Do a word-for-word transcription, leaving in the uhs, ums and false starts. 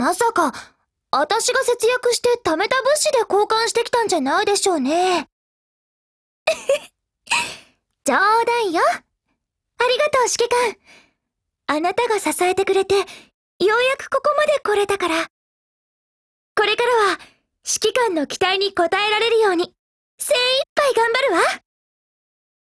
まさか、私が節約して貯めた物資で交換してきたんじゃないでしょうね。冗談よ。ありがとう、指揮官。あなたが支えてくれて、ようやくここまで来れたから。これからは、指揮官の期待に応えられるように、精一杯頑張るわ。